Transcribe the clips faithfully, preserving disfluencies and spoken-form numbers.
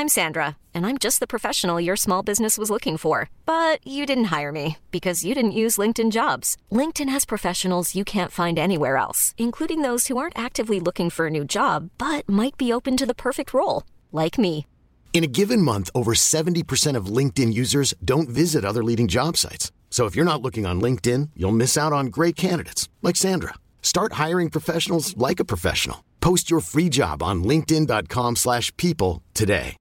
I'm Sandra, and I'm just the professional your small business was looking for. But you didn't hire me because you didn't use LinkedIn Jobs. LinkedIn has professionals you can't find anywhere else, including those who aren't actively looking for a new job, but might be open to the perfect role, like me. In a given month, over seventy percent of LinkedIn users don't visit other leading job sites. So if you're not looking on LinkedIn, you'll miss out on great candidates like Sandra. Start hiring professionals like a professional. Post your free job on linkedin.com slash people today.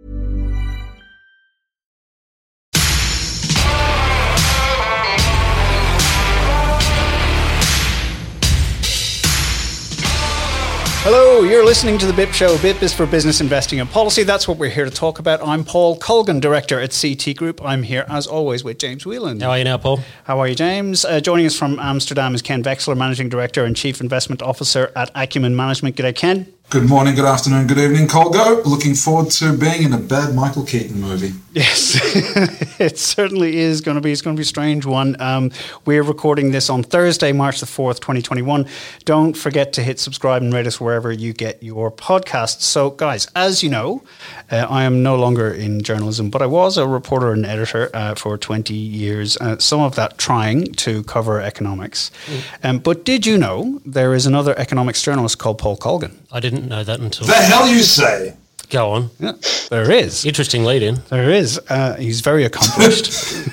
Hello, you're listening to The B I P Show. B I P is for Business Investing and Policy. That's what we're here to talk about. I'm Paul Colgan, Director at C T Group. I'm here, as always, with James Whelan. How are you now, Paul? How are you, James? Uh, joining us from Amsterdam is Ken Vexler, Managing Director and Chief Investment Officer at Acumen Management. G'day, Ken. Good morning, good afternoon, good evening, Colgo. Looking forward to being in a bad Michael Keaton movie. Yes, it certainly is going to be. It's going to be a strange one. Um, we're recording this on Thursday, March the fourth, twenty twenty-one. Don't forget to hit subscribe and rate us wherever you get your podcasts. So, guys, as you know, uh, I am no longer in journalism, but I was a reporter and editor uh, for twenty years, uh, some of that trying to cover economics. Mm. Um, but did you know there is another economics journalist called Paul Colgan? I didn't know that until... The hell you say? Go on. Yeah, there is. Interesting lead-in. There is. Uh, he's very accomplished.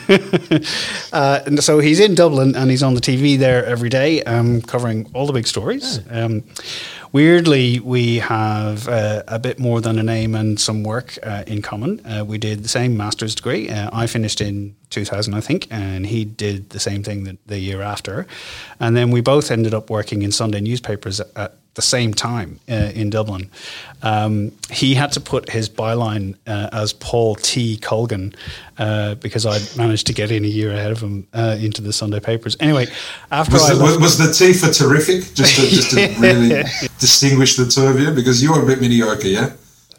uh, and so he's in Dublin and he's on the T V there every day, um, covering all the big stories. Yeah. Um, weirdly, we have uh, a bit more than a name and some work uh, in common. Uh, we did the same master's degree. Uh, I finished in two thousand, I think, and he did the same thing the, the year after. And then we both ended up working in Sunday newspapers at, at the same time uh, in Dublin. Um, he had to put his byline uh, as Paul T. Colgan uh, because I managed to get in a year ahead of him uh, into the Sunday papers. Anyway, after was I the, left, was the T for terrific, just to, just to really distinguish the two of you, because you were a bit mediocre, yeah?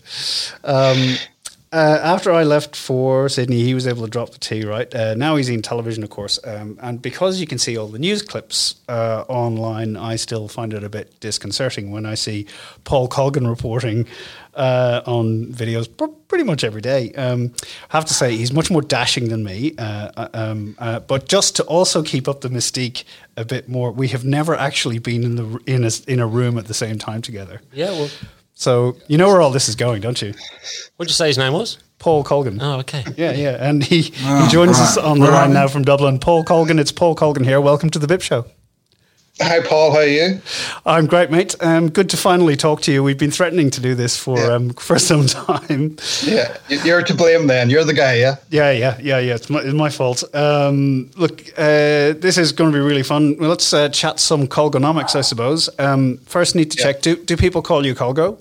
Um, Uh, after I left for Sydney, he was able to drop the T, right? Uh, now he's in television, of course. Um, and because you can see all the news clips uh, online, I still find it a bit disconcerting when I see Paul Colgan reporting uh, on videos pr- pretty much every day. Um, I have to say, he's much more dashing than me. Uh, um, uh, but just to also keep up the mystique a bit more, we have never actually been in the in a, in a room at the same time together. Yeah, well... So you know where all this is going, don't you? What did you say his name was? Paul Colgan. Oh, okay. Yeah, yeah. And he, oh, he joins right. us on the right. line now from Dublin. Paul Colgan, it's Paul Colgan here. Welcome to the B I P Show. Hi, Paul. How are you? I'm great, mate. Um, good to finally talk to you. We've been threatening to do this for yeah. um, for some time. Yeah, you're to blame then. You're the guy, yeah? Yeah, yeah, yeah, yeah. It's my, it's my fault. Um, look, uh, this is going to be really fun. Well, let's uh, chat some Colgonomics, I suppose. Um, first, need to yeah. check, do, do people call you Colgo?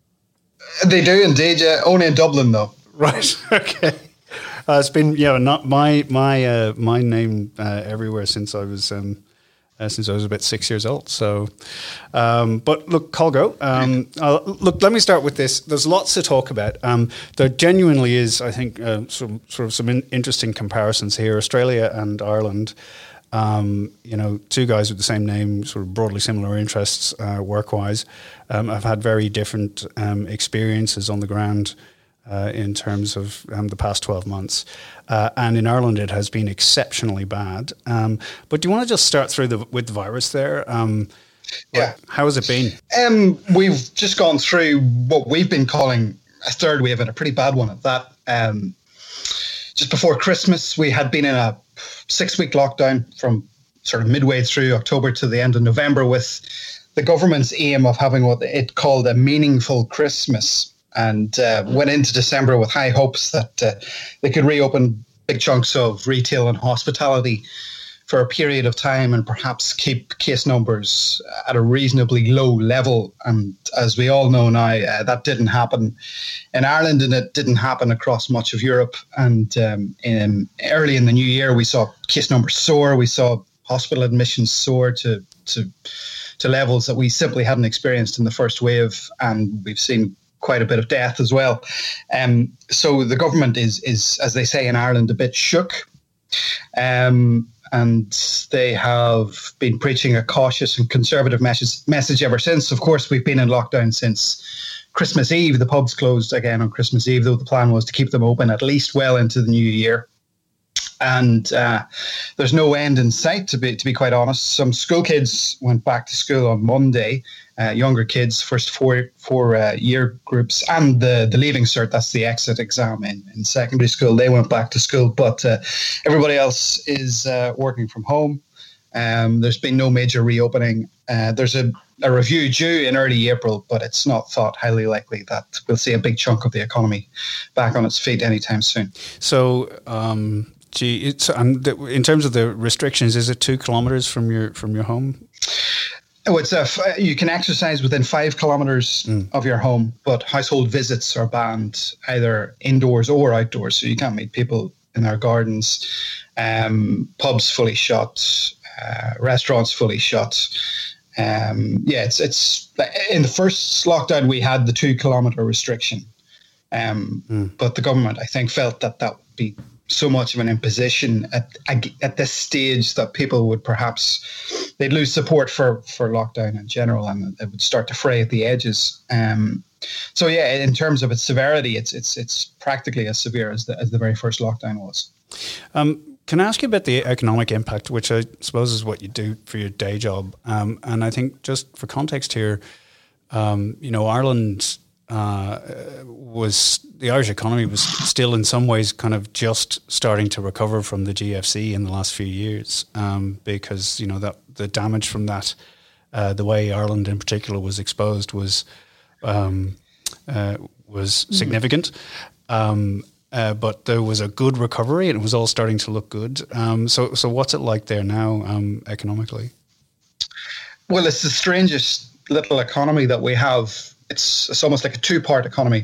They do indeed, yeah. Only in Dublin, though. Right. Okay. Uh, it's been yeah, not my my uh, my name uh, everywhere since I was um, uh, since I was about six years old. So, um, but look, Colgo. Um, uh, look, let me start with this. There's lots to talk about. Um, there genuinely is, I think, uh, some sort of some in- interesting comparisons here. Australia and Ireland. Um, you know, two guys with the same name, sort of broadly similar interests, uh, work-wise, um, have had very different um, experiences on the ground uh, in terms of um, the past twelve months. Uh, and in Ireland, it has been exceptionally bad. Um, but do you want to just start through the, with the virus there? Um, yeah. How has it been? Um, we've just gone through what we've been calling a third wave, and a pretty bad one at that. Um, just before Christmas, we had been in a six-week lockdown from sort of midway through October to the end of November, with the government's aim of having what it called a meaningful Christmas, and uh, went into December with high hopes that uh, they could reopen big chunks of retail and hospitality for a period of time and perhaps keep case numbers at a reasonably low level. And as we all know now, uh, that didn't happen in Ireland, and it didn't happen across much of Europe. And um, in, early in the new year, we saw case numbers soar. We saw hospital admissions soar to, to, to levels that we simply hadn't experienced in the first wave. And we've seen quite a bit of death as well. Um, so the government is, is, as they say in Ireland, a bit shook. Um, and they have been preaching a cautious and conservative message, message ever since. Of course, we've been in lockdown since Christmas Eve, the pubs closed again on Christmas Eve, though the plan was to keep them open at least well into the new year. And uh, there's no end in sight, to be to be quite honest. Some school kids went back to school on Monday, uh, younger kids, first four four uh, year groups, and the, the Leaving Cert, that's the exit exam in, in secondary school, they went back to school. But uh, everybody else is uh, working from home. Um, there's been no major reopening. Uh, there's a, a review due in early April, but it's not thought highly likely that we'll see a big chunk of the economy back on its feet anytime soon. So... Um Gee, it's, um, in terms of the restrictions, is it two kilometres from your from your home? Oh, it's a f- you can exercise within five kilometres mm. of your home, but household visits are banned either indoors or outdoors, so you can't meet people in their gardens. Um, pubs fully shut, uh, restaurants fully shut. Um, yeah, it's it's in the first lockdown we had the two kilometre restriction, um, mm. but the government I think felt that that would be so much of an imposition at at this stage that people would perhaps they'd lose support for for lockdown in general, and it would start to fray at the edges. Um, so yeah, in terms of its severity, it's it's it's practically as severe as the as the very first lockdown was. Um, can I ask you about the economic impact, which I suppose is what you do for your day job? Um, and I think just for context here, um, you know, Ireland. Uh, was the Irish economy was still in some ways kind of just starting to recover from the G F C in the last few years, um, because you know that the damage from that, uh, the way Ireland in particular was exposed was um, uh, was significant. Um, uh, but there was a good recovery, and it was all starting to look good. Um, so, so what's it like there now um, economically? Well, it's the strangest little economy that we have. It's, it's almost like a two-part economy.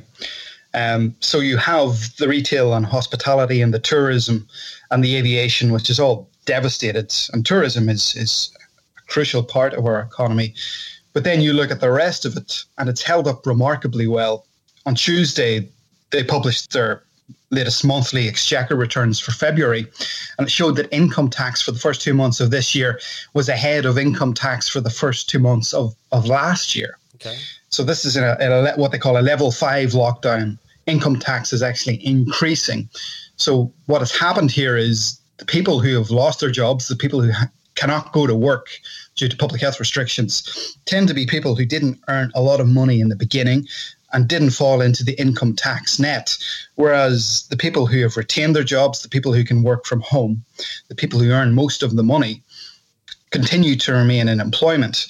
Um, so you have the retail and hospitality and the tourism and the aviation, which is all devastated. And tourism is, is a crucial part of our economy. But then you look at the rest of it, and it's held up remarkably well. On Tuesday, they published their latest monthly exchequer returns for February, and it showed that income tax for the first two months of this year was ahead of income tax for the first two months of, of last year. Okay. So this is in a, in a what they call a level five lockdown. Income tax is actually increasing. So what has happened here is the people who have lost their jobs, the people who ha- cannot go to work due to public health restrictions, tend to be people who didn't earn a lot of money in the beginning and didn't fall into the income tax net. Whereas the people who have retained their jobs, the people who can work from home, the people who earn most of the money, continue to remain in employment.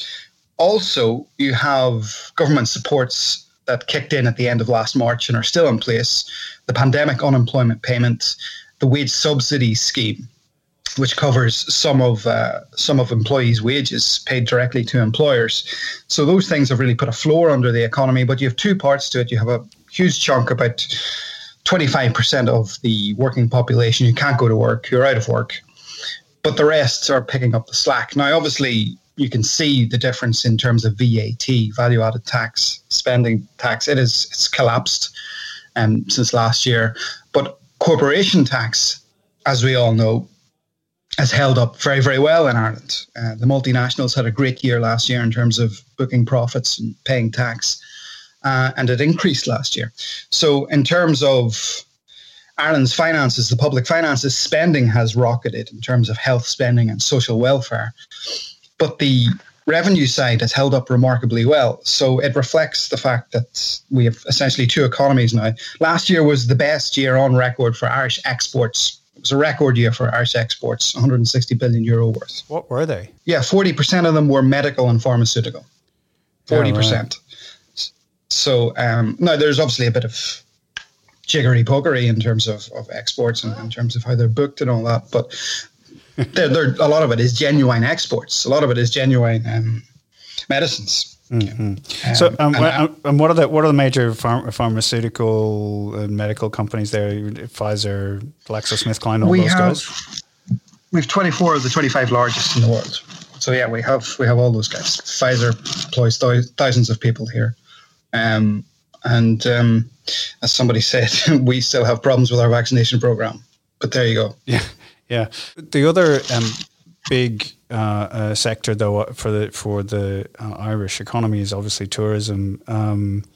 Also, you have government supports that kicked in at the end of last March and are still in place. The pandemic unemployment payment, the wage subsidy scheme, which covers some of uh, some of employees' wages paid directly to employers. So those things have really put a floor under the economy. But you have two parts to it. You have a huge chunk, about twenty-five percent of the working population who can't go to work, who are out of work. But the rest are picking up the slack. Now, obviously, you can see the difference in terms of V A T, value-added tax, spending tax. It is it's collapsed um, since last year. But corporation tax, as we all know, has held up very, very well in Ireland. Uh, the multinationals had a great year last year in terms of booking profits and paying tax, uh, and it increased last year. So in terms of Ireland's finances, the public finances, spending has rocketed in terms of health spending and social welfare. But the revenue side has held up remarkably well. So it reflects the fact that we have essentially two economies now. Last year was the best year on record for Irish exports. It was a record year for Irish exports, one hundred sixty billion euro worth. What were they? Yeah, forty percent of them were medical and pharmaceutical. forty percent. Oh, right. So um, now there's obviously a bit of jiggery-pokery in terms of, of exports and in terms of how they're booked and all that. But they're, they're, a lot of it is genuine exports. A lot of it is genuine um, medicines. Mm-hmm. Um, so, um, and, uh, and what are the what are the major pharm- pharmaceutical and medical companies there? Pfizer, GlaxoSmithKline, all we those have, guys. We have twenty-four of the twenty-five largest in the world. So yeah, we have we have all those guys. Pfizer employs th- thousands of people here, um, and um, as somebody said, we still have problems with our vaccination program. But there you go. Yeah, yeah. The other um, big uh, uh, sector, though, for the for the uh, Irish economy is obviously tourism. Um,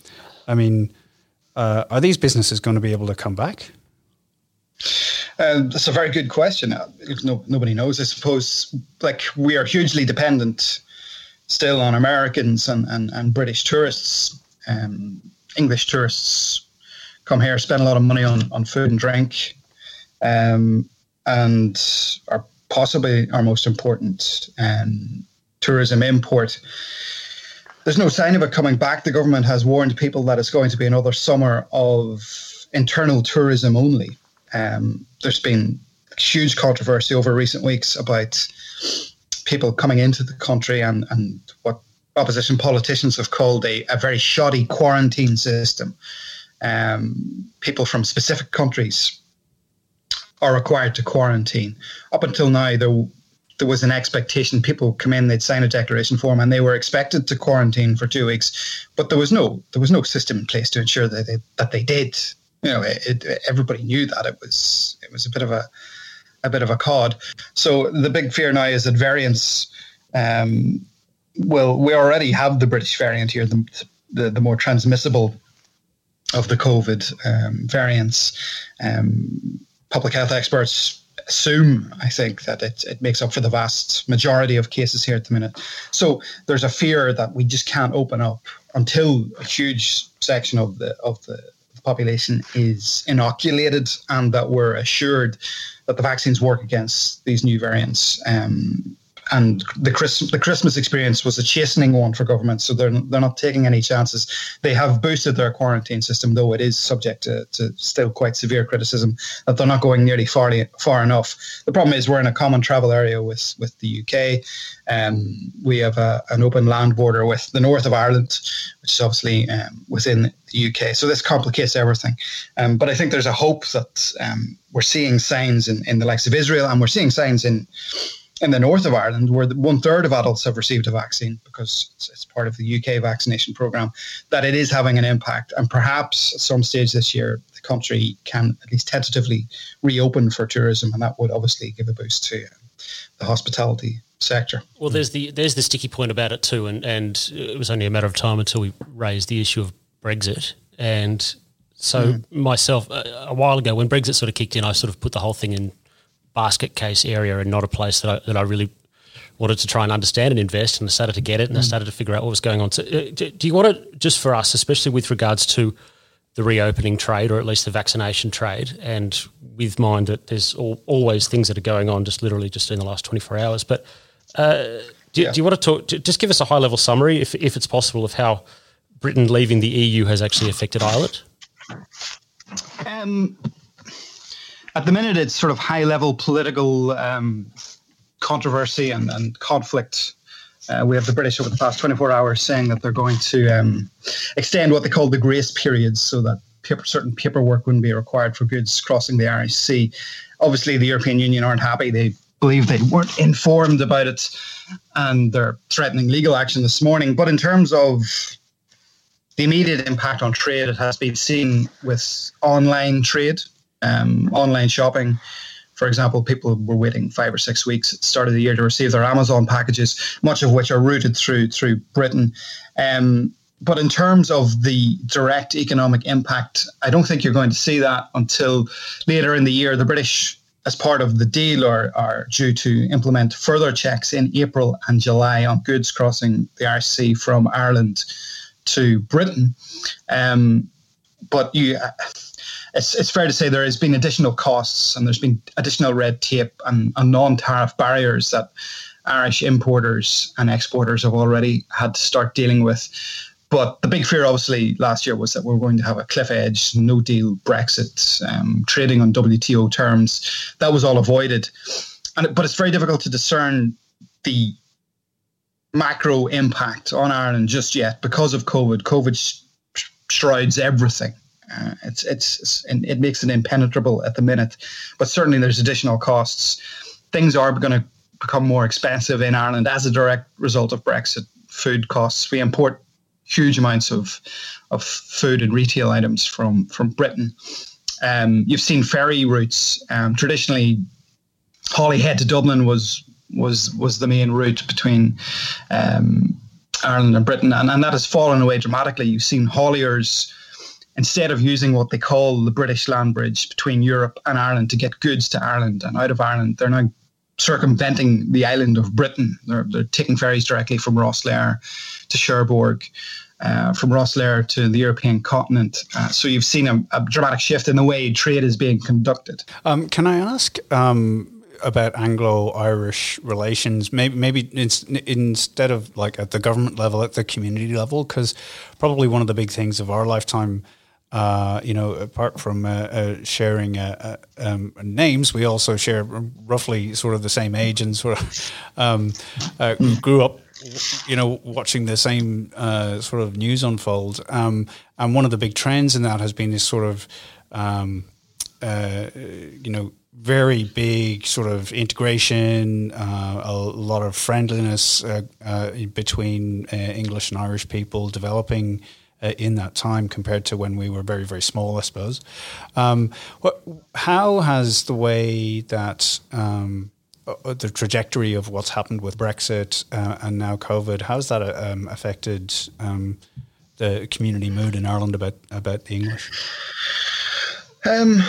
I mean, uh, are these businesses going to be able to come back? Uh, that's a very good question. Uh, no, nobody knows. I suppose, like, we are hugely dependent still on Americans and, and, and British tourists. Um, English tourists come here, spend a lot of money on, on food and drink, um, and are possibly our most important um, tourism import. There's no sign of it coming back. The government has warned people that it's going to be another summer of internal tourism only. Um, there's been huge controversy over recent weeks about people coming into the country and, and what opposition politicians have called a, a very shoddy quarantine system. Um, people from specific countries are required to quarantine. Up until now, there, there was an expectation people come in, they'd sign a declaration form, and they were expected to quarantine for two weeks. But there was no there was no system in place to ensure that they, that they did. You know, it, it, everybody knew that it was it was a bit of a a bit of a cod. So the big fear now is that variants. Um, well, we already have the British variant here, the the, the more transmissible of the COVID um, variants. Um, public health experts assume, I think, that it, it makes up for the vast majority of cases here at the minute. So there's a fear that we just can't open up until a huge section of the of the population is inoculated and that we're assured that the vaccines work against these new variants. Um, and the Christmas, the Christmas experience was a chastening one for governments, so they're they're not taking any chances. They have boosted their quarantine system, though it is subject to, to still quite severe criticism that they're not going nearly far far enough. The problem is we're in a common travel area with, with the U K. Um, we have a, an open land border with the north of Ireland, which is obviously um, within the U K. So this complicates everything. Um, but I think there's a hope that um, we're seeing signs in, in the likes of Israel, and we're seeing signs in in the north of Ireland, where one third of adults have received a vaccine because it's, it's part of the U K vaccination programme, that it is having an impact. And perhaps at some stage this year, the country can at least tentatively reopen for tourism, and that would obviously give a boost to uh, the hospitality sector. Well, there's the there's the sticky point about it too, and, and it was only a matter of time until we raised the issue of Brexit. And so mm. myself, a, a while ago, when Brexit sort of kicked in, I sort of put the whole thing in basket case area and not a place that I, that I really wanted to try and understand and invest, and I started to get it and mm. I started to figure out what was going on. So, uh, do, do you want to, just for us, especially with regards to the reopening trade, or at least the vaccination trade, and with mind that there's all, always things that are going on just literally just in the last twenty-four hours, but uh, do, yeah. do you want to talk, just give us a high-level summary, if if it's possible, of how Britain leaving the E U has actually affected Ireland? Um. At the minute, it's sort of high-level political um, controversy and, and conflict. Uh, we have the British over the past twenty-four hours saying that they're going to um, extend what they call the grace periods, so that paper, certain paperwork wouldn't be required for goods crossing the Irish Sea. Obviously, the European Union aren't happy. They believe they weren't informed about it, and they're threatening legal action this morning. But in terms of the immediate impact on trade, it has been seen with online trade. Um, online shopping, for example, people were waiting five or six weeks at the start of the year to receive their Amazon packages, much of which are routed through through Britain. Um, but in terms of the direct economic impact, I don't think you're going to see that until later in the year. The British, as part of the deal, are, are due to implement further checks in April and July on goods crossing the Irish Sea from Ireland to Britain. Um, but you... Uh, It's, it's fair to say there has been additional costs, and there's been additional red tape and, and non-tariff barriers that Irish importers and exporters have already had to start dealing with. But the big fear, obviously, last year was that we were going to have a cliff edge, no deal Brexit, um, trading on W T O terms. That was all avoided. And But it's very difficult to discern the macro impact on Ireland just yet because of COVID. COVID sh- shrouds everything. Uh, it's, it's it's it makes it impenetrable at the minute, but certainly there's additional costs. Things are going to become more expensive in Ireland as a direct result of Brexit. Food costs. We import huge amounts of of food and retail items from from Britain. Um, you've seen ferry routes. Um, traditionally, Holyhead to Dublin was was was the main route between. Um, Ireland and Britain, and, and that has fallen away dramatically. You've seen hauliers, instead of using what they call the British land bridge between Europe and Ireland to get goods to Ireland and out of Ireland, they're now circumventing the island of Britain. They're, they're taking ferries directly from Rosslare to Cherbourg, uh, from Rosslare to the European continent. Uh, so you've seen a, a dramatic shift in the way trade is being conducted. Um, can I ask um, about Anglo-Irish relations, maybe, maybe in, instead of like at the government level, at the community level? Because probably one of the big things of our lifetime, Uh, you know, apart from uh, uh, sharing uh, uh, um, names, we also share roughly sort of the same age and sort of um, uh, grew up, you know, watching the same uh, sort of news unfold. Um, and one of the big trends in that has been this sort of, um, uh, you know, very big sort of integration, uh, a lot of friendliness uh, uh, between uh, English and Irish people developing Uh, in that time compared to when we were very, very small, I suppose. Um, what, how has the way that um, uh, the trajectory of what's happened with Brexit uh, and now COVID, how's that uh, um, affected um, the community mood in Ireland about, about the English? Um,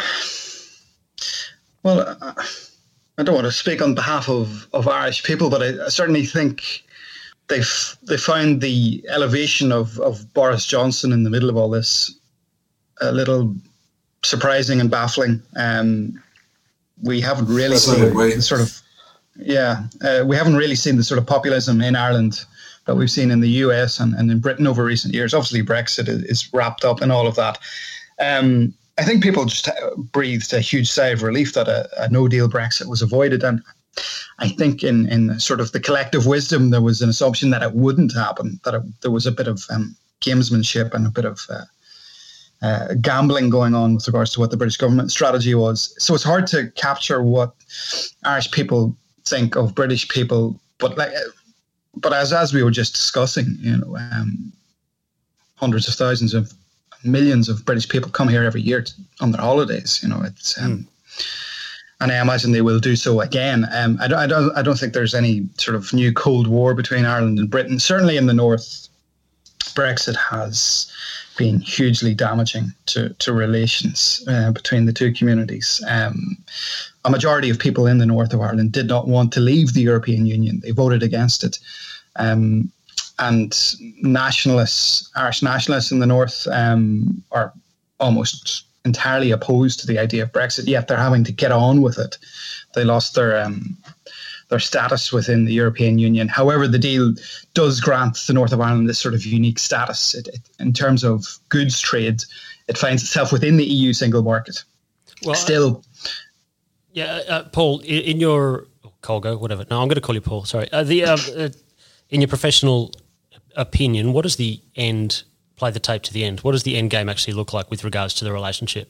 well, I don't want to speak on behalf of, of Irish people, but I, I certainly think They've they found the elevation of, of Boris Johnson in the middle of all this a little surprising and baffling. Um, we haven't really That's seen the the sort of yeah uh, we haven't really seen the sort of populism in Ireland that we've seen in the U S and, and in Britain over recent years. Obviously, Brexit is, is wrapped up in all of that. Um, I think people just breathed a huge sigh of relief that a, a no-deal Brexit was avoided, and I think in, in sort of the collective wisdom, there was an assumption that it wouldn't happen, that it, there was a bit of um, gamesmanship and a bit of uh, uh, gambling going on with regards to what the British government strategy was. So it's hard to capture what Irish people think of British people. But like, but as as we were just discussing, you know, um, hundreds of thousands of millions of British people come here every year to, on their holidays. You know, it's. Um, mm. And I imagine they will do so again. Um, I, don't, I don't. I don't think there's any sort of new Cold War between Ireland and Britain. Certainly in the north, Brexit has been hugely damaging to to relations uh, between the two communities. Um, a majority of people in the north of Ireland did not want to leave the European Union. They voted against it. Um, and nationalists, Irish nationalists in the north, um, are almost entirely opposed to the idea of Brexit, yet they're having to get on with it. They lost their um, their status within the European Union. However, the deal does grant the north of Ireland this sort of unique status. It, it, in terms of goods trade, it finds itself within the E U single market. Well, Still. Yeah, uh, Paul, in, in your... Oh, Colgo, whatever. No, I'm going to call you Paul, sorry. Uh, the um, uh, in your professional opinion, what is the end... play the tape to the end. What does the end game actually look like with regards to the relationship?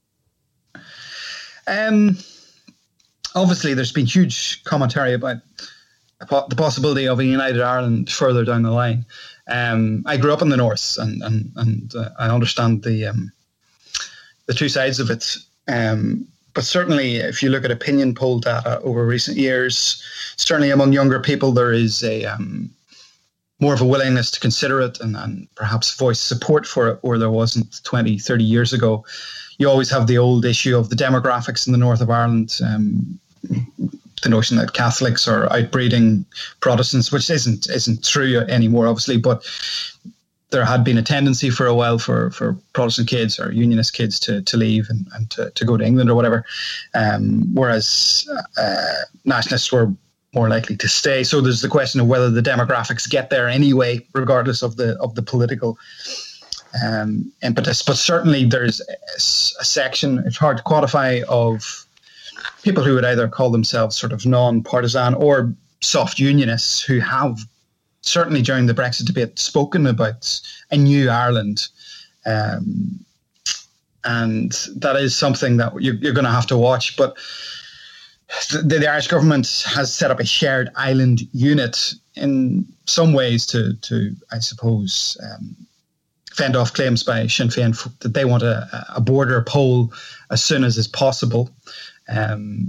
Um, obviously, there's been huge commentary about the possibility of a united Ireland further down the line. Um, I grew up in the north, and and and uh, I understand the um, the two sides of it. Um, but certainly, if you look at opinion poll data over recent years, certainly among younger people, there is a um, more of a willingness to consider it and, and perhaps voice support for it, where there wasn't twenty, thirty years ago. You always have the old issue of the demographics in the north of Ireland, um, the notion that Catholics are outbreeding Protestants, which isn't isn't true anymore, obviously, but there had been a tendency for a while for, for Protestant kids or Unionist kids to, to leave and, and to, to go to England or whatever, um, whereas uh, nationalists were more likely to stay. So there's the question of whether the demographics get there anyway, regardless of the of the political um, impetus. But certainly there's a, a section, it's hard to quantify, of people who would either call themselves sort of non-partisan or soft unionists who have certainly during the Brexit debate spoken about a new Ireland. Um, and that is something that you're, you're going to have to watch. But the, the Irish government has set up a shared island unit in some ways to, to I suppose, um, fend off claims by Sinn Féin that they want a, a border poll as soon as is possible. Um,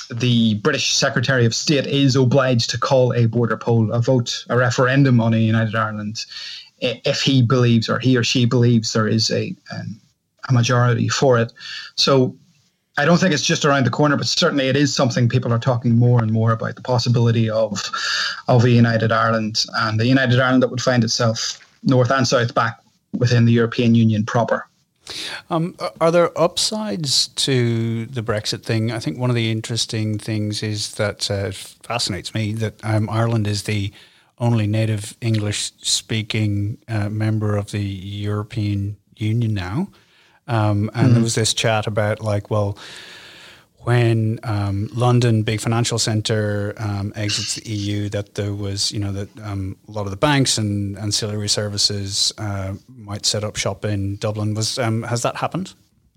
the British Secretary of State is obliged to call a border poll, a vote, a referendum on a United Ireland, if he believes or he or she believes there is a um, a majority for it. So I don't think it's just around the corner, but certainly it is something people are talking more and more about, the possibility of of a United Ireland, and a United Ireland that would find itself north and south back within the European Union proper. Um, are there upsides to the Brexit thing? I think one of the interesting things is that uh, it fascinates me that um, Ireland is the only native English-speaking uh, member of the European Union now. Um, and mm-hmm. there was this chat about like, well, when um, London, big financial centre, um, exits the E U, that there was, you know, that um, a lot of the banks and ancillary services uh, might set up shop in Dublin. Was um, has that happened?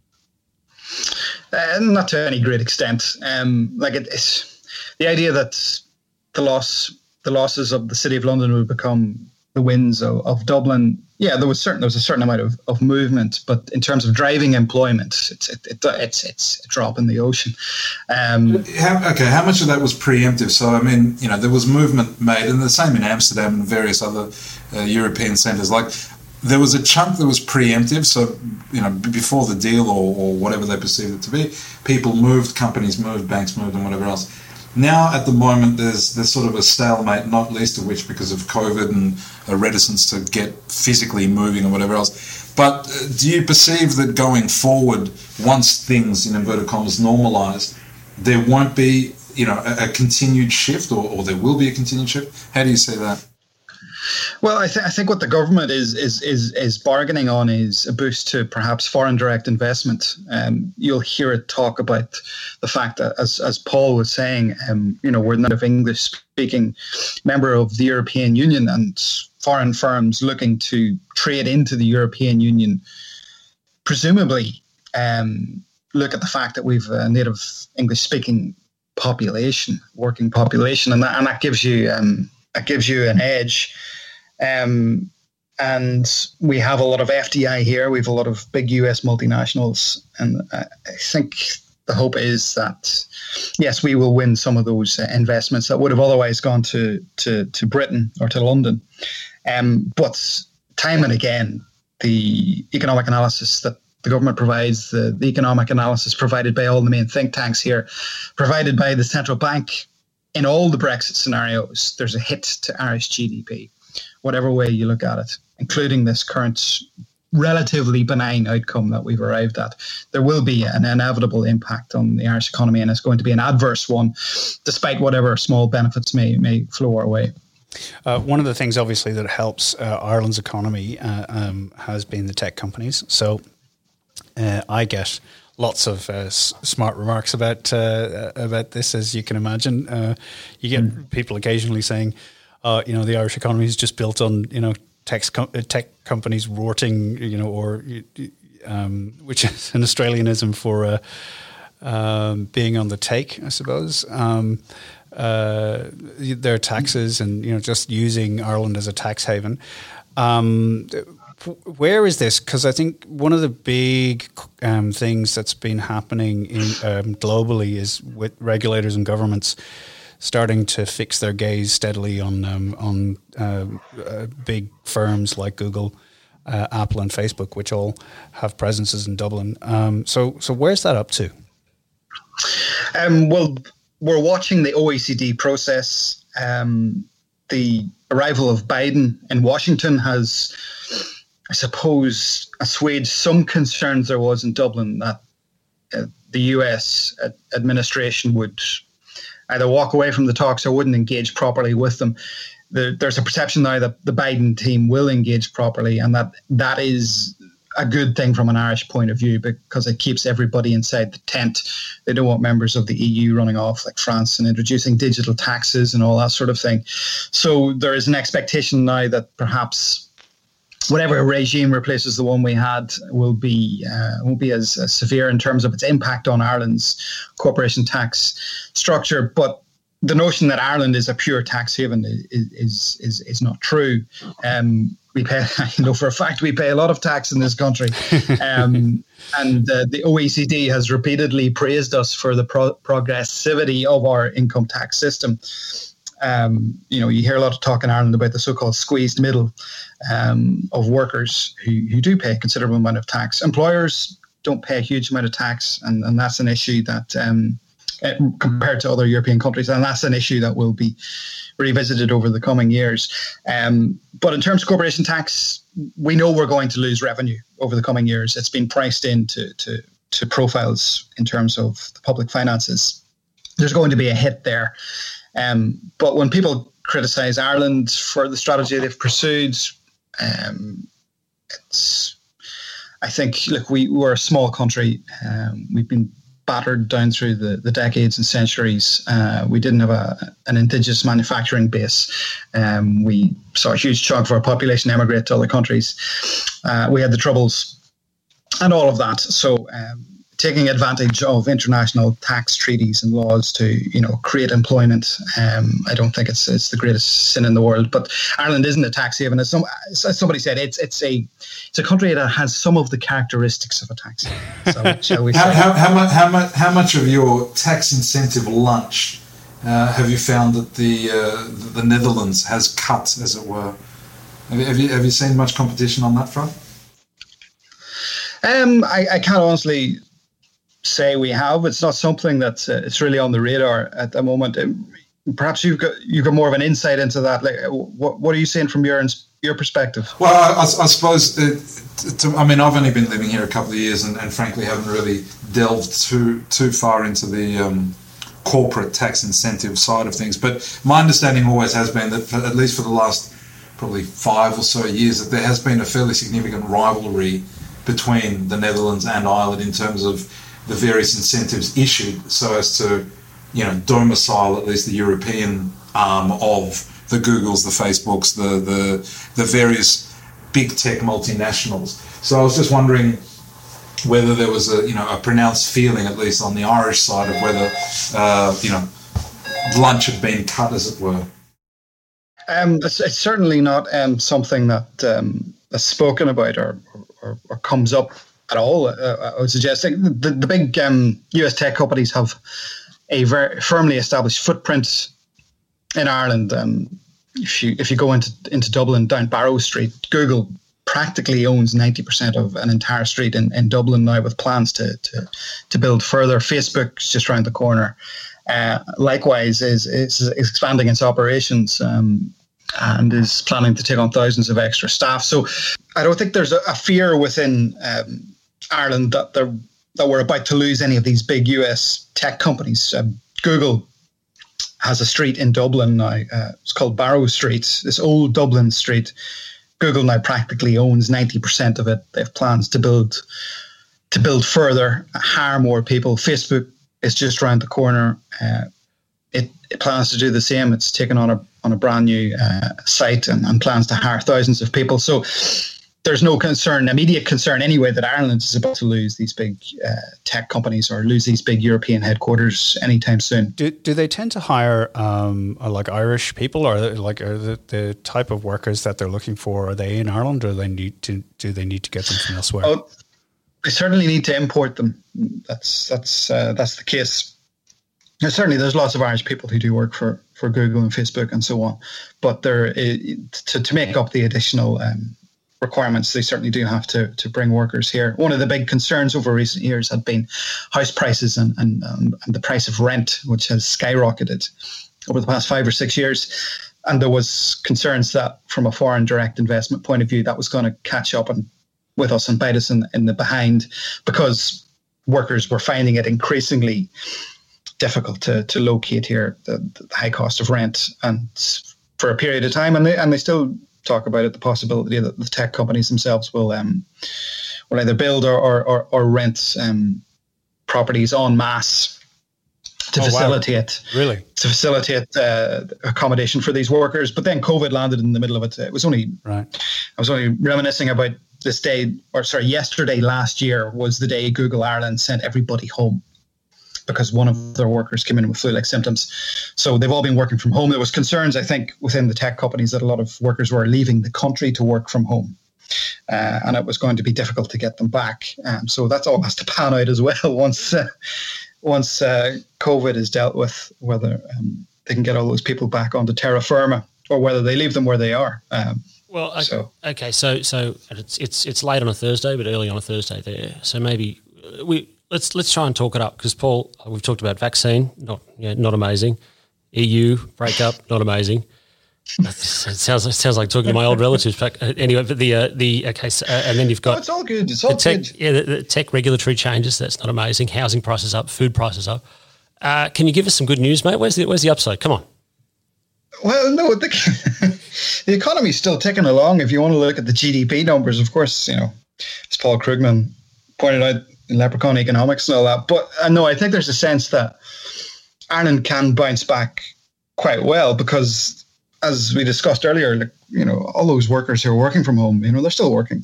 Uh, not to any great extent. Um, like it, it's the idea that the loss, the losses of the City of London would become the wins of, of Dublin. Yeah, there was certain there was a certain amount of, of movement, but in terms of driving employment, it's it, it, it's it's a drop in the ocean. Um, how, okay, how much of that was preemptive? So I mean, you know, there was movement made, and the same in Amsterdam and various other uh, European centres. Like there was a chunk that was preemptive. So you know, before the deal or, or whatever they perceived it to be, people moved, companies moved, banks moved, and whatever else. Now, at the moment, there's there's sort of a stalemate, not least of which because of COVID and a reticence to get physically moving or whatever else. But uh, do you perceive that going forward, once things, in inverted commas, normalise, there won't be, you know, a, a continued shift, or, or there will be a continued shift? How do you see that? Well, I, th- I think what the government is is is is bargaining on is a boost to perhaps foreign direct investment. Um, you'll hear it talk about the fact that, as as Paul was saying, um, you know, we're not an English-speaking member of the European Union, and foreign firms looking to trade into the European Union, presumably, um, look at the fact that we've a native English-speaking population, working population, and that and that gives you um, that gives you an edge. Um, and we have a lot of F D I here. We have a lot of big U S multinationals. And I think the hope is that, yes, we will win some of those uh, investments that would have otherwise gone to, to, to Britain or to London. Um, but time and again, the economic analysis that the government provides, the, the economic analysis provided by all the main think tanks here, provided by the central bank, in all the Brexit scenarios, there's a hit to Irish G D P. Whatever way you look at it, including this current relatively benign outcome that we've arrived at, there will be an inevitable impact on the Irish economy, and it's going to be an adverse one, despite whatever small benefits may may flow our way. Uh, one of the things, obviously, that helps uh, Ireland's economy uh, um, has been the tech companies. So uh, I get lots of uh, s- smart remarks about uh, about this, as you can imagine. Uh, you get mm. people occasionally saying, Uh, you know, the Irish economy is just built on, you know, tech, com- tech companies rorting, you know, or um, which is an Australianism for uh, um, being on the take, I suppose. Um, uh, their taxes and, you know, just using Ireland as a tax haven. Um, where is this? Because I think one of the big um, things that's been happening in, um, globally is with regulators and governments starting to fix their gaze steadily on um, on uh, uh, big firms like Google, uh, Apple, and Facebook, which all have presences in Dublin. Um, so, so where's that up to? Um, well, we're watching the O E C D process. Um, the arrival of Biden in Washington has, I suppose, assuaged some concerns there was in Dublin that uh, the U S administration would either walk away from the talks or wouldn't engage properly with them. There, there's a perception now that the Biden team will engage properly, and that that is a good thing from an Irish point of view, because it keeps everybody inside the tent. They don't want members of the E U running off like France and introducing digital taxes and all that sort of thing. So there is an expectation now that perhaps whatever regime replaces the one we had will be uh, won't be as, as severe in terms of its impact on Ireland's corporation tax structure. But the notion that Ireland is a pure tax haven is is is, is not true. Um, we pay, you know, for a fact, we pay a lot of tax in this country, um, and uh, the O E C D has repeatedly praised us for the pro- progressivity of our income tax system. Um, you know, you hear a lot of talk in Ireland about the so-called squeezed middle um, of workers who, who do pay a considerable amount of tax. Employers don't pay a huge amount of tax, and, and that's an issue that, um, compared to other European countries, and that's an issue that will be revisited over the coming years. Um, but in terms of corporation tax, we know we're going to lose revenue over the coming years. It's been priced into to, to profiles in terms of the public finances. There's going to be a hit there. Um, but when people criticise Ireland for the strategy they've pursued, um, it's, I think, look, we, we're a small country. Um, we've been battered down through the, the decades and centuries. Uh, we didn't have a, an indigenous manufacturing base. Um, we saw a huge chunk of our population emigrate to other countries. Uh, we had the Troubles and all of that. So um, taking advantage of international tax treaties and laws to, you know, create employment, um, I don't think it's it's the greatest sin in the world. But Ireland isn't a tax haven. As, some, as somebody said, it's it's a it's a country that has some of the characteristics of a tax haven. So, shall we say? How, how, how, much, how, much, how much of your tax incentive lunch uh, have you found that the uh, the Netherlands has cut, as it were? Have you, have you, have you seen much competition on that front? Um, I, I can't honestly say we have. It's not something that's uh, it's really on the radar at the moment. Um, perhaps you've got you've got more of an insight into that. Like, what what are you seeing from your your perspective? Well, I, I suppose. It, to, I mean, I've only been living here a couple of years, and, and frankly, haven't really delved too too far into the um, corporate tax incentive side of things. But my understanding always has been that, for, at least for the last probably five or so years, that there has been a fairly significant rivalry between the Netherlands and Ireland in terms of the various incentives issued so as to, you know, domicile at least the European arm of the Googles, the Facebooks, the the, the various big tech multinationals. So I was just wondering whether there was a, you know, a pronounced feeling, at least on the Irish side, of whether, uh, you know, lunch had been cut, as it were. Um, it's, it's certainly not um, something that um, is spoken about or, or, or comes up at all. Uh, I would suggest like, the, the big um, U S tech companies have a very firmly established footprint in Ireland. Um, if you if you go into into Dublin, down Barrow Street, Google practically owns ninety percent of an entire street in, in Dublin now, with plans to to to build further. Facebook's just around the corner. Uh, likewise, is, is is expanding its operations um, and is planning to take on thousands of extra staff. So I don't think there's a, a fear within um, Ireland that they're that we're about to lose any of these big U S tech companies. Um, Google has a street in Dublin now. Uh, it's called Barrow Street. This old Dublin street. Google now practically owns ninety percent of it. They have plans to build to build further, hire more people. Facebook is just around the corner. Uh, it, it plans to do the same. It's taken on a on a brand new uh, site and, and plans to hire thousands of people. So there's no concern, immediate concern anyway, that Ireland is about to lose these big uh, tech companies or lose these big European headquarters anytime soon. Do do they tend to hire um, like Irish people, or like are the, the type of workers that they're looking for? Are they in Ireland, or they need to do they need to get them from elsewhere? Oh, they certainly need to import them. That's that's uh, that's the case. Now, certainly, there's lots of Irish people who do work for, for Google and Facebook and so on, but they're to to make up the additional Um, requirements, they certainly do have to to bring workers here. One of the big concerns over recent years had been house prices and and, um, and the price of rent, which has skyrocketed over the past five or six years. And there was concerns that from a foreign direct investment point of view, that was going to catch up and with us and bite us in, in the behind, because workers were finding it increasingly difficult to to locate here, the, the high cost of rent, and for a period of time, and they and they still talk about it, the possibility that the tech companies themselves will um, will either build or or, or, or rent um, properties en masse to oh, facilitate wow. really to facilitate uh, accommodation for these workers. But then COVID landed in the middle of it. It was only right. I was only reminiscing about this day, or sorry, yesterday last year was the day Google Ireland sent everybody home. because one of their workers came in with flu-like symptoms. So they've all been working from home. There was concerns, I think, within the tech companies that a lot of workers were leaving the country to work from home. Uh, and it was going to be difficult to get them back. Um, so that's all has to pan out as well once uh, once uh, COVID is dealt with, whether um, they can get all those people back onto terra firma or whether they leave them where they are. Um, well, okay, so. okay, so so it's it's it's late on a Thursday, but early on a Thursday there. So maybe we let's let's try and talk it up, because Paul, we've talked about vaccine, not yeah, not amazing. E U breakup, not amazing. It sounds it sounds like talking to my old relatives. But anyway, but the uh, the okay, so, uh, and then you've got oh, it's all good. It's all the tech, good. Yeah, the, the tech regulatory changes. That's not amazing. Housing prices up, food prices up. Uh, can you give us some good news, mate? Where's the where's the upside? Come on. Well, no, the, the economy's still ticking along. If you want to look at the G D P numbers, of course, you know, as Paul Krugman pointed out in Leprechaun Economics and all that. But uh, no, I think there's a sense that Ireland can bounce back quite well because, as we discussed earlier, like, you know, all those workers who are working from home, you know, they're still working.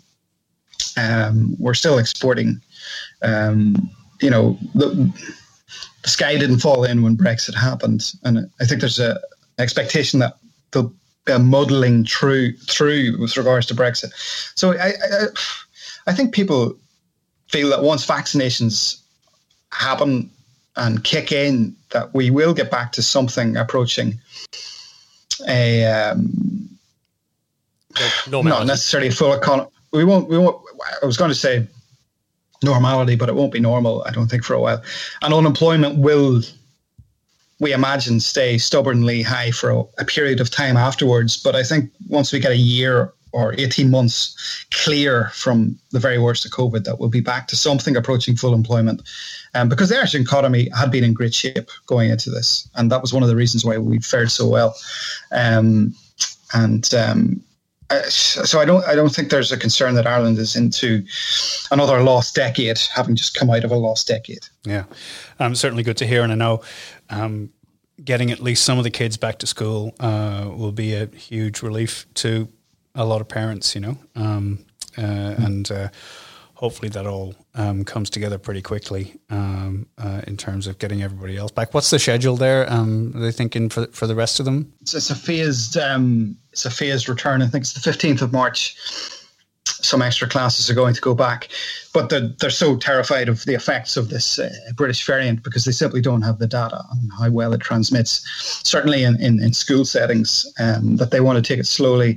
Um, we're still exporting. Um, you know, the, the sky didn't fall in when Brexit happened, and I think there's a expectation that there'll be a muddling through through with regards to Brexit. So I, I, I think people feel that once vaccinations happen and kick in, that we will get back to something approaching a um, not necessarily a full economy. We won't. We won't. I was going to say normality, but it won't be normal, I don't think, for a while. And unemployment will, we imagine, stay stubbornly high for a, a period of time afterwards. But I think once we get a year or eighteen months clear from the very worst of COVID, that we'll be back to something approaching full employment. Um, because the Irish economy had been in great shape going into this. And that was one of the reasons why we fared so well. Um, and um, so I don't I don't think there's a concern that Ireland is into another lost decade, having just come out of a lost decade. Yeah, um, certainly good to hear. And I know um, getting at least some of the kids back to school uh, will be a huge relief to a lot of parents, you know, um, uh, mm. and uh, hopefully that all um, comes together pretty quickly um, uh, in terms of getting everybody else back. What's the schedule there? Um, are they thinking for for the rest of them? It's, it's a phased um, it's a phased return. I think it's the fifteenth of March. Some extra classes are going to go back, but they're, they're so terrified of the effects of this uh, British variant because they simply don't have the data on how well it transmits, certainly in, in, in school settings, um, that they want to take it slowly.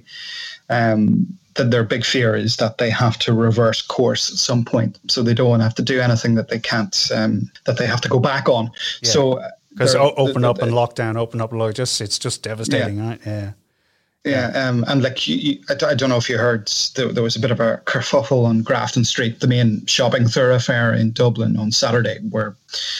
Um, that their big fear is that they have to reverse course at some point, so they don't want to have to do anything that they can't, um, that they have to go back on. Yeah. So because open up and lockdown, open up and lock, just it's just devastating, yeah. right? Yeah. Yeah, um, and like you, you, I don't know if you heard, there, there was a bit of a kerfuffle on Grafton Street, the main shopping thoroughfare in Dublin, on Saturday, where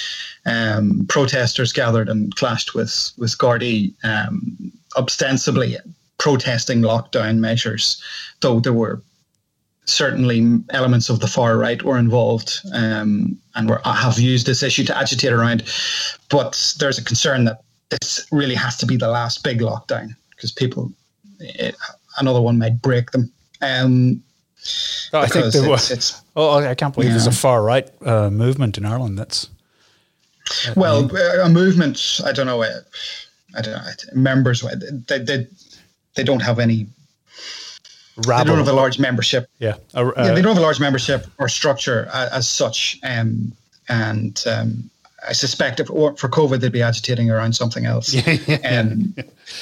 um, protesters gathered and clashed with with Gardaí, um, ostensibly protesting lockdown measures, though there were certainly elements of the far right were involved um, and were, have used this issue to agitate around. But there's a concern that this really has to be the last big lockdown because people. It, another one might break them. Um, oh, I think there was. It's, oh, I can't believe yeah. there's a far right uh, movement in Ireland. That's uh, well, a movement. I don't know. I don't know. Members. They they, they don't have any. Rabble. They don't have a large membership. Yeah. Uh, yeah, they don't have a large membership or structure as, as such. Um, and um, I suspect if or for COVID they'd be agitating around something else. Yeah, yeah. Um,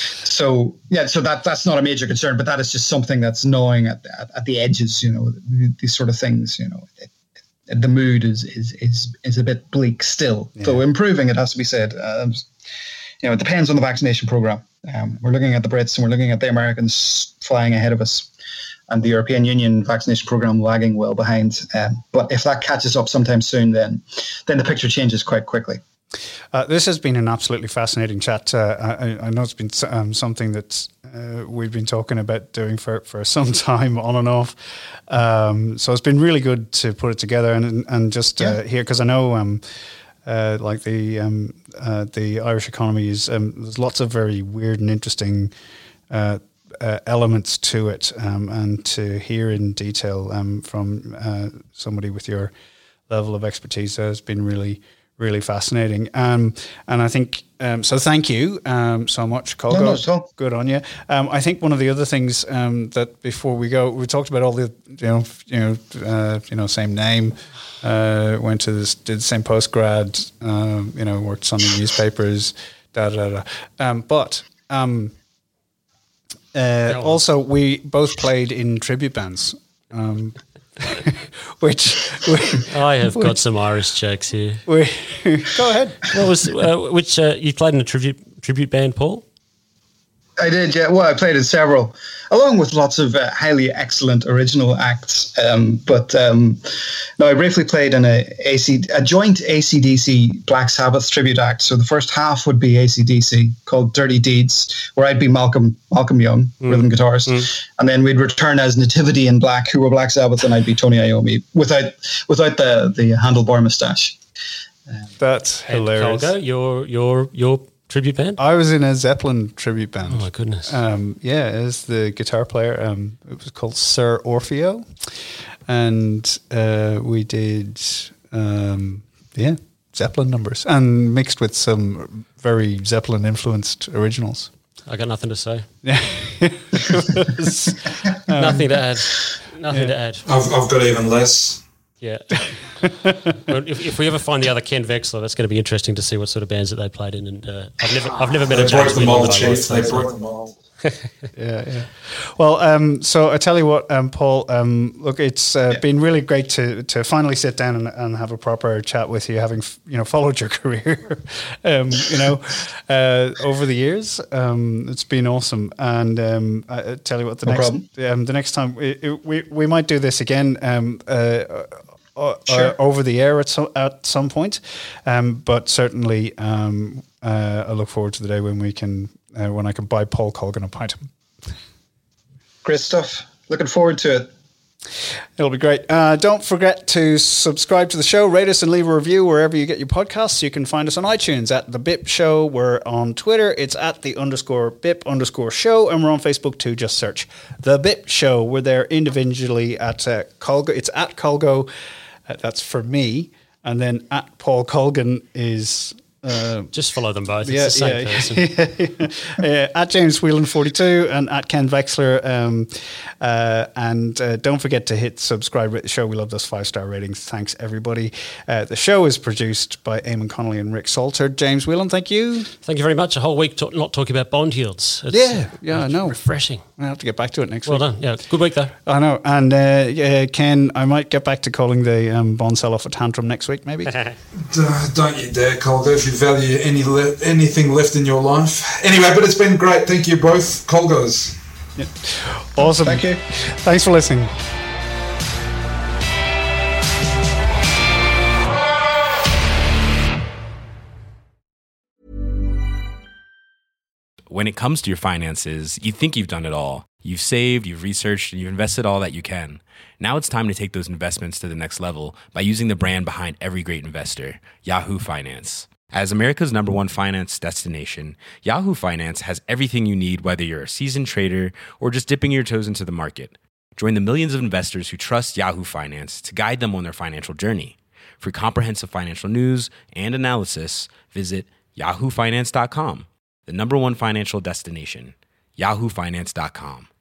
so yeah, so that that's not a major concern, but that is just something that's gnawing at at, at the edges. You know, these sort of things. You know, it, it, the mood is is is is a bit bleak still. Yeah. Though improving, it has to be said. Um, you know, it depends on the vaccination program. Um, we're looking at the Brits and we're looking at the Americans flying ahead of us, and the European Union vaccination program lagging well behind. Um, but if that catches up sometime soon, then then the picture changes quite quickly. Uh, this has been an absolutely fascinating chat. Uh, I, I know it's been um, something that uh, we've been talking about doing for, for some time, on and off. Um, so it's been really good to put it together and and just uh, yeah. hear, because I know um, uh, like the um, uh, the Irish economy is um, there's lots of very weird and interesting uh, uh, elements to it, um, and to hear in detail um, from uh, somebody with your level of expertise has been really. really fascinating. Um, and I think, um, so thank you um, so much, Colgo. No, no, so. Good on you. Um, I think one of the other things um, that before we go, we talked about all the, you know, you know, uh, you know, same name, uh, went to this, did the same postgrad, um, you know, worked Sunday newspapers, da da da. Um, but um, uh, also, we both played in tribute bands. Um, which we, I have which, got some Irish jokes here. We, go ahead. What was uh, which uh, you played in a tribute tribute band, Paul? I did, yeah. Well, I played in several, along with lots of uh, highly excellent original acts. Um, but um, no, I briefly played in a, A C, a joint A C D C Black Sabbath tribute act. So the first half would be A C D C called Dirty Deeds, where I'd be Malcolm Malcolm Young, mm. rhythm guitarist. Mm. And then we'd return as Nativity in Black, who were Black Sabbath, and I'd be Tony Iommi without without the, the handlebar moustache. Um, That's hilarious. Colgo, your, your, your tribute band? I was in a Zeppelin tribute band. Oh my goodness! Um, yeah, as the guitar player, um, it was called Sir Orfeo, and uh, we did um, yeah Zeppelin numbers and mixed with some very Zeppelin influenced originals. I got nothing to say. Yeah, um, nothing to add. Nothing yeah. to add. I've I've got even less. Yeah. Well, if, if we ever find the other Ken Vexler, that's going to be interesting to see what sort of bands that they played in. And uh, I've never, I've never met they a James broke the mold, Whelan Chief. They so. broke the mold. yeah, yeah. Well, um, so I tell you what, um, Paul. Um, look, it's uh, yeah. been really great to to finally sit down and, and have a proper chat with you, having you know followed your career, um, you know, uh, over the years. Um, it's been awesome, and um, I, I tell you what, the no next um, the next time we, we we might do this again. Um, uh, Uh, sure. uh, over the air at some at some point, um, but certainly um, uh, I look forward to the day when we can uh, when I can buy Paul Colgan a pint. Great stuff. Looking forward to it. It'll be great. Uh, don't forget to subscribe to the show, rate us and leave a review wherever you get your podcasts. You can find us on iTunes at The Bip Show. We're on Twitter. It's at the underscore Bip underscore show. And we're on Facebook too. Just search The Bip Show. We're there individually at uh, Colgo. It's at Colgo. Uh, that's for me. And then at Paul Colgan is... Uh, Just follow them both. Yeah, it's the same yeah, person. yeah, yeah. At James Whelan forty-two and at Ken Vexler. Um, uh, and uh, don't forget to hit subscribe with the show. We love those five-star ratings. Thanks, everybody. Uh, the show is produced by Eamon Connolly and Rick Salter. James Whelan, thank you. Thank you very much. A whole week to- not talking about bond yields. It's, yeah, yeah, I know. Refreshing. I have to get back to it next well week. Well done. Yeah, good week, though. I know. And uh, yeah, Ken, I might get back to calling the um, bond sell-off a tantrum next week, maybe. Don't you dare, Colgo, if you value any le- anything left in your life. Anyway, but it's been great. Thank you both, Colgos. Yeah. Awesome. Thank you. Thanks for listening. When it comes to your finances, you think you've done it all. You've saved, you've researched, and you've invested all that you can. Now it's time to take those investments to the next level by using the brand behind every great investor, Yahoo Finance. As America's number one finance destination, Yahoo Finance has everything you need, whether you're a seasoned trader or just dipping your toes into the market. Join the millions of investors who trust Yahoo Finance to guide them on their financial journey. For comprehensive financial news and analysis, visit yahoo finance dot com, the number one financial destination, yahoo finance dot com.